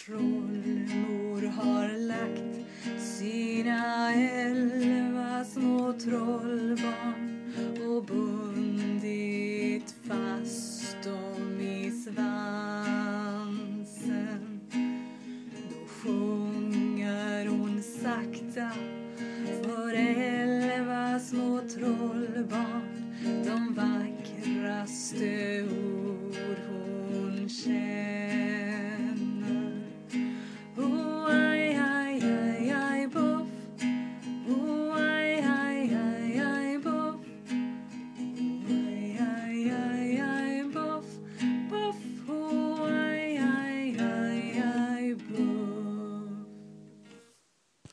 trollmor har lagt sina 11 små trollbarn och bundit fast dem i svansen. Då sjunger hon sakta för 11 små trollbarn de vackraste